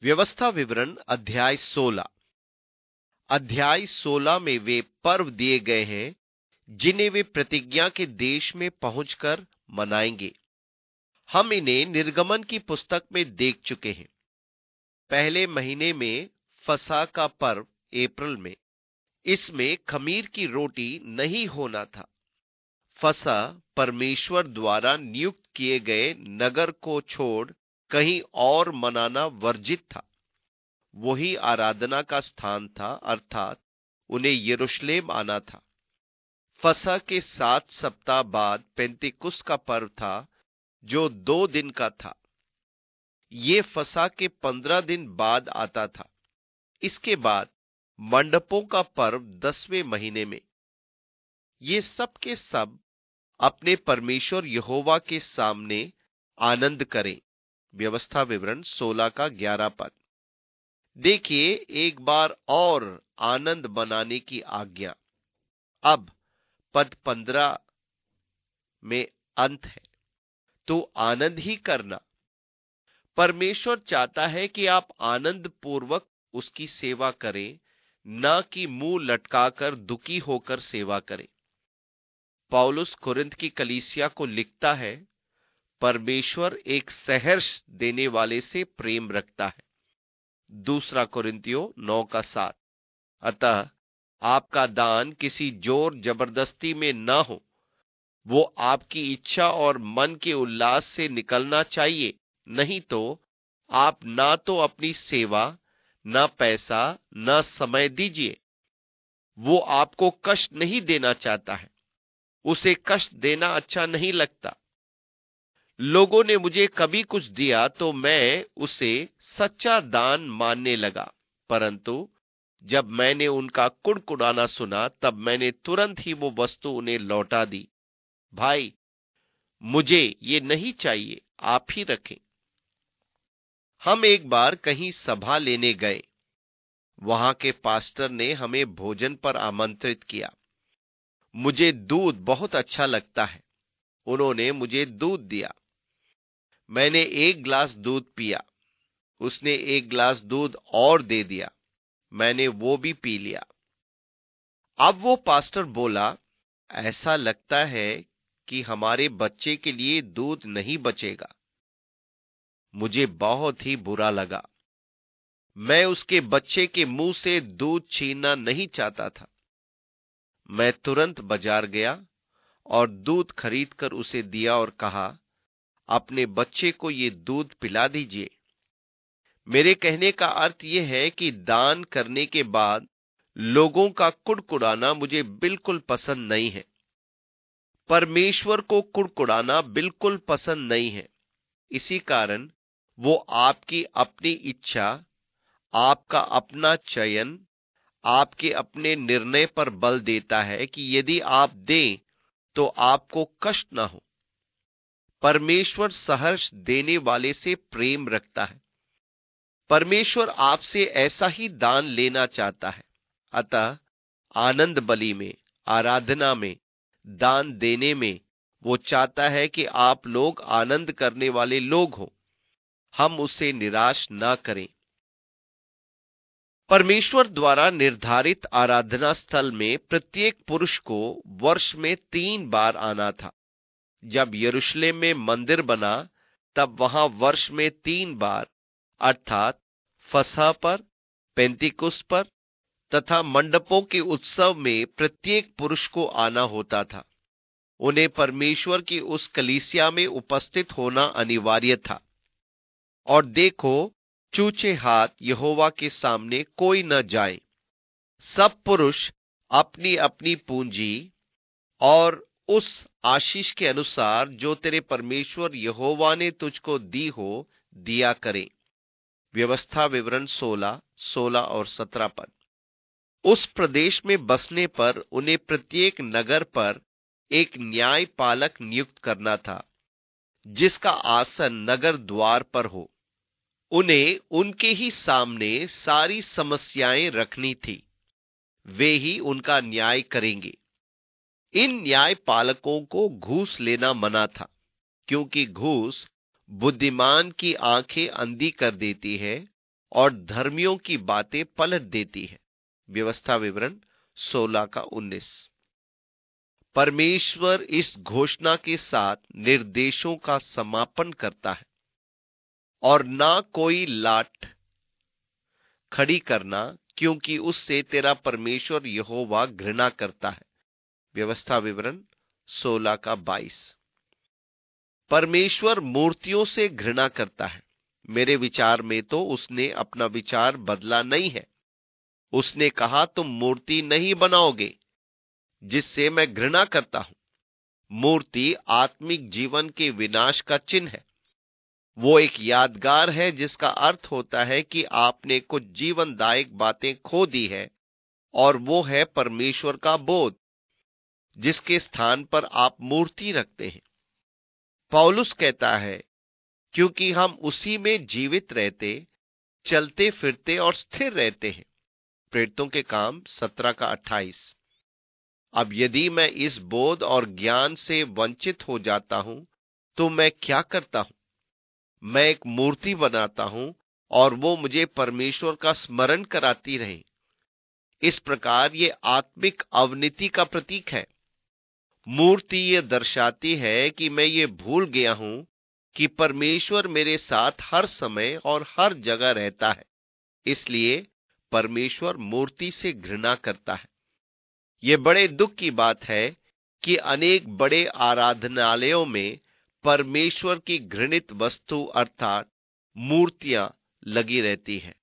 व्यवस्था विवरण अध्याय 16 में वे पर्व दिए गए हैं जिन्हें वे प्रतिज्ञा के देश में पहुंचकर मनाएंगे। हम इन्हें निर्गमन की पुस्तक में देख चुके हैं। पहले महीने में फसह का पर्व अप्रैल में, इसमें खमीर की रोटी नहीं होना था। फसह परमेश्वर द्वारा नियुक्त किए गए नगर को छोड़ कहीं और मनाना वर्जित था। वही आराधना का स्थान था, अर्थात उन्हें यरूशलेम आना था। फसह के 7 सप्ताह बाद पेंतिकुस्त का पर्व था, जो 2 दिन का था। ये फसह के 15 दिन बाद आता था। इसके बाद मंडपों का पर्व 10वें महीने में। ये सब के सब अपने परमेश्वर यहोवा के सामने आनंद करें। व्यवस्था विवरण 16 का 11 पद। देखिए, एक बार और आनंद मनाने की आज्ञा। अब पद 15 में अंत है, तो आनंद ही करना। परमेश्वर चाहता है कि आप आनंद पूर्वक उसकी सेवा करें, न कि मुंह लटकाकर दुखी होकर सेवा करें। पौलुस कुरिन्थ की कलीसिया को लिखता है, परमेश्वर एक सहर्ष देने वाले से प्रेम रखता है। 2 कुरिन्थियों 9 का 7। अतः आपका दान किसी जोर जबरदस्ती में न हो, वो आपकी इच्छा और मन के उल्लास से निकलना चाहिए। नहीं तो आप ना तो अपनी सेवा, न पैसा, न समय दीजिए। वो आपको कष्ट नहीं देना चाहता है। उसे कष्ट देना अच्छा नहीं लगता। लोगों ने मुझे कभी कुछ दिया तो मैं उसे सच्चा दान मानने लगा, परंतु जब मैंने उनका कुड़कुड़ाना सुना, तब मैंने तुरंत ही वो वस्तु उन्हें लौटा दी। भाई, मुझे ये नहीं चाहिए, आप ही रखें। हम एक बार कहीं सभा लेने गए। वहां के पास्टर ने हमें भोजन पर आमंत्रित किया। मुझे दूध बहुत अच्छा लगता है। उन्होंने मुझे दूध दिया। मैंने 1 गिलास दूध पिया। उसने 1 गिलास दूध और दे दिया। मैंने वो भी पी लिया। अब वो पास्टर बोला, ऐसा लगता है कि हमारे बच्चे के लिए दूध नहीं बचेगा। मुझे बहुत ही बुरा लगा। मैं उसके बच्चे के मुंह से दूध छीनना नहीं चाहता था। मैं तुरंत बाजार गया और दूध खरीदकर उसे दिया और कहा, अपने बच्चे को ये दूध पिला दीजिए। मेरे कहने का अर्थ यह है कि दान करने के बाद लोगों का कुड़कुड़ाना मुझे बिल्कुल पसंद नहीं है। परमेश्वर को कुड़कुड़ाना बिल्कुल पसंद नहीं है। इसी कारण वो आपकी अपनी इच्छा, आपका अपना चयन, आपके अपने निर्णय पर बल देता है कि यदि आप दें तो आपको कष्ट ना हो। परमेश्वर सहर्ष देने वाले से प्रेम रखता है। परमेश्वर आपसे ऐसा ही दान लेना चाहता है। अतः आनंद बलि में, आराधना में, दान देने में वो चाहता है कि आप लोग आनंद करने वाले लोग हो। हम उसे निराश ना करें। परमेश्वर द्वारा निर्धारित आराधना स्थल में प्रत्येक पुरुष को वर्ष में 3 बार आना था। जब यरूशलेम में मंदिर बना, तब वहां वर्ष में 3 बार, अर्थात फसह पर, पेंतिकुस्त पर तथा मंडपों के उत्सव में प्रत्येक पुरुष को आना होता था। उन्हें परमेश्वर की उस कलीसिया में उपस्थित होना अनिवार्य था। और देखो, चूचे हाथ यहोवा के सामने कोई न जाए। सब पुरुष अपनी अपनी पूंजी और उस आशीष के अनुसार जो तेरे परमेश्वर यहोवा ने तुझको दी हो, दिया करे। व्यवस्था विवरण 16 और 17 पद। उस प्रदेश में बसने पर उन्हें प्रत्येक नगर पर एक न्यायपालक नियुक्त करना था, जिसका आसन नगर द्वार पर हो। उन्हें उनके ही सामने सारी समस्याएं रखनी थी। वे ही उनका न्याय करेंगे। इन न्यायपालकों को घूस लेना मना था, क्योंकि घूस बुद्धिमान की आंखें अंधी कर देती है और धर्मियों की बातें पलट देती है। व्यवस्था विवरण 16 का 19। परमेश्वर इस घोषणा के साथ निर्देशों का समापन करता है, और ना कोई लाट खड़ी करना, क्योंकि उससे तेरा परमेश्वर यहोवा घृणा करता है। व्यवस्था विवरण 16 का 22। परमेश्वर मूर्तियों से घृणा करता है। मेरे विचार में तो उसने अपना विचार बदला नहीं है। उसने कहा, तुम मूर्ति नहीं बनाओगे, जिससे मैं घृणा करता हूं। मूर्ति आत्मिक जीवन के विनाश का चिन्ह है। वो एक यादगार है जिसका अर्थ होता है कि आपने कुछ जीवनदायक बातें खो दी है, और वो है परमेश्वर का बोध, जिसके स्थान पर आप मूर्ति रखते हैं। पौलुस कहता है, क्योंकि हम उसी में जीवित रहते, चलते फिरते और स्थिर रहते हैं। प्रेरितों के काम 17 का 28। अब यदि मैं इस बोध और ज्ञान से वंचित हो जाता हूं, तो मैं क्या करता हूं? मैं एक मूर्ति बनाता हूं, और वो मुझे परमेश्वर का स्मरण कराती रहे। इस प्रकार ये आत्मिक अवनीति का प्रतीक है। मूर्ति ये दर्शाती है कि मैं ये भूल गया हूं कि परमेश्वर मेरे साथ हर समय और हर जगह रहता है। इसलिए परमेश्वर मूर्ति से घृणा करता है। ये बड़े दुख की बात है कि अनेक बड़े आराधनालयों में परमेश्वर की घृणित वस्तु अर्थात मूर्तियां लगी रहती हैं।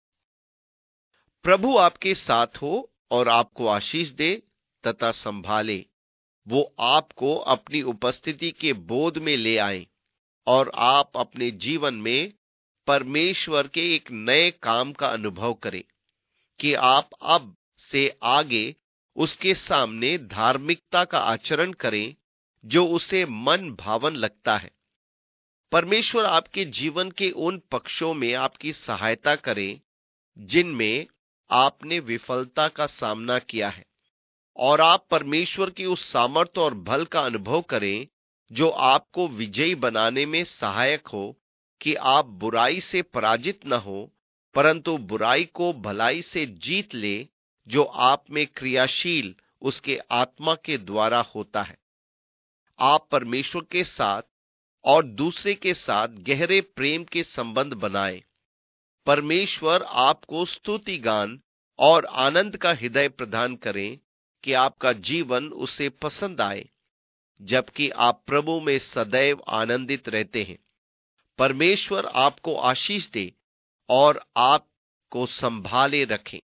प्रभु आपके साथ हो और आपको आशीष दे तथा संभाले। वो आपको अपनी उपस्थिति के बोध में ले आए, और आप अपने जीवन में परमेश्वर के एक नए काम का अनुभव करें कि आप अब से आगे उसके सामने धार्मिकता का आचरण करें जो उसे मन भावन लगता है। परमेश्वर आपके जीवन के उन पक्षों में आपकी सहायता करें जिनमें आपने विफलता का सामना किया है, और आप परमेश्वर की उस सामर्थ्य और बल का अनुभव करें जो आपको विजयी बनाने में सहायक हो, कि आप बुराई से पराजित न हो, परंतु बुराई को भलाई से जीत ले, जो आप में क्रियाशील उसके आत्मा के द्वारा होता है। आप परमेश्वर के साथ और दूसरे के साथ गहरे प्रेम के संबंध बनाएं। परमेश्वर आपको स्तुति गान और आनंद का हृदय प्रदान करें कि आपका जीवन उसे पसंद आए, जबकि आप प्रभु में सदैव आनंदित रहते हैं। परमेश्वर आपको आशीष दे और आपको संभाले रखें।